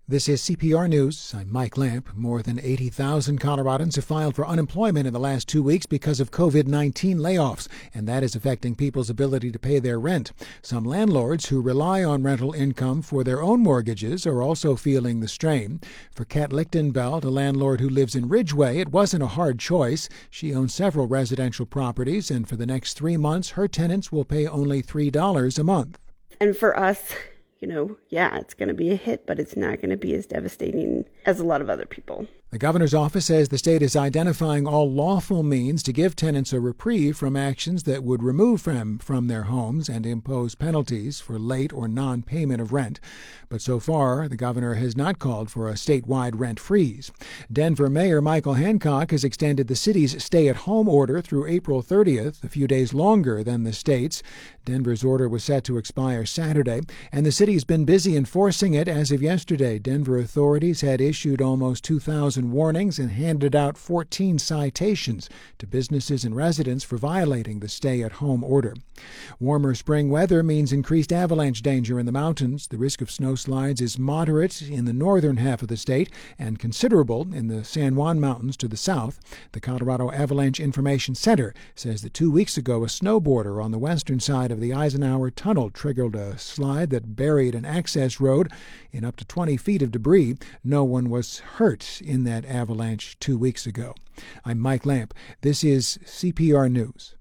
This is CPR News. I'm Mike Lamp. More than 80,000 Coloradans have filed for unemployment in the last 2 weeks because of COVID-19 layoffs, and that is affecting people's ability to pay their rent. Some landlords who rely on rental income for their own mortgages are also feeling the strain. For Kat Lichtenbelt, a landlord who lives in Ridgeway, it wasn't a hard choice. She owns several residential properties, and for the next 3 months, her tenants will pay only $3 a month. And for us, it's going to be a hit, but it's not going to be as devastating as a lot of other people. The governor's office says the state is identifying all lawful means to give tenants a reprieve from actions that would remove them from their homes and impose penalties for late or non-payment of rent. But so far, the governor has not called for a statewide rent freeze. Denver Mayor Michael Hancock has extended the city's stay-at-home order through April 30th, a few days longer than the state's. Denver's order was set to expire Saturday, and the city's been busy enforcing it. As of yesterday, Denver authorities had issued almost 2,000 warnings and handed out 14 citations to businesses and residents for violating the stay-at-home order. Warmer spring weather means increased avalanche danger in the mountains. The risk of snowslides is moderate in the northern half of the state and considerable in the San Juan Mountains to the south. The Colorado Avalanche Information Center says that 2 weeks ago, a snowboarder on the western side of the Eisenhower Tunnel triggered a slide that buried an access road in up to 20 feet of debris. No one was hurt in that avalanche 2 weeks ago. I'm Mike Lamp. This is CPR News.